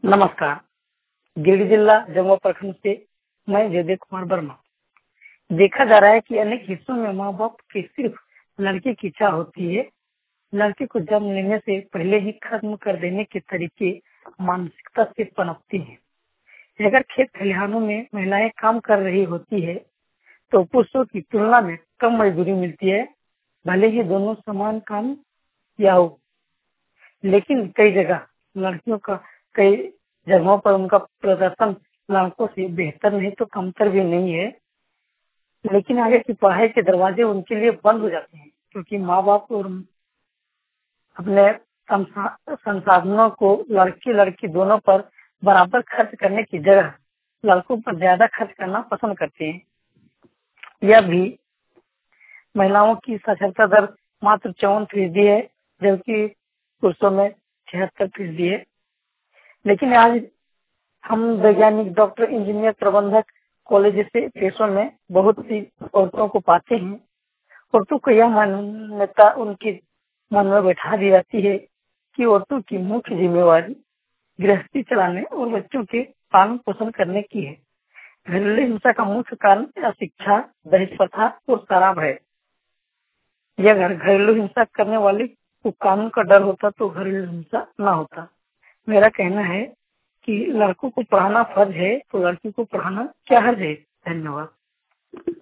नमस्कार। गिरिडीह जिला जमुआ प्रखंड से मैं जयदेव कुमार वर्मा। देखा जा रहा है कि अनेक हिस्सों में माँ बाप की सिर्फ लड़के की इच्छा होती है। लड़के को जन्म लेने से पहले ही खत्म कर देने के तरीके मानसिकता से पनपती हैं। अगर खेत खलिहानों में महिलाएं काम कर रही होती है तो पुरुषों की तुलना में कम मजदूरी मिलती है, भले ही दोनों समान काम किया हो। लेकिन कई जगह लड़कियों का कई जगहों पर उनका प्रदर्शन लड़कों से बेहतर नहीं तो कमतर भी नहीं है। लेकिन आगे की पढ़ाई के दरवाजे उनके लिए बंद हो जाते हैं, क्योंकि माँ बाप और अपने संसाधनों को लड़की लड़की दोनों पर बराबर खर्च करने की जगह लड़कों पर ज्यादा खर्च करना पसंद करते हैं। यह भी महिलाओं की साक्षरता दर मात्र 54% है, जबकि पुरुषों में 76% है। लेकिन आज हम वैज्ञानिक, डॉक्टर, इंजीनियर, प्रबंधक, कॉलेज जैसे पेशों में बहुत सी औरतों को पाते हैं। औरतों को यह मान्यता उनके मन में बैठा दी जाती है कि औरतों की मुख्य जिम्मेवारी गृहस्थी चलाने और बच्चों के पालन पोषण करने की है। घरेलू हिंसा का मुख्य कारण अशिक्षा, दहेज प्रथा और शराब है। यह घरेलू हिंसा करने वाले को कानून का डर होता तो घरेलू हिंसा न होता। मेरा कहना है कि लड़कों को पढ़ाना फर्ज है तो लड़की को पढ़ाना क्या हर्ज है। धन्यवाद।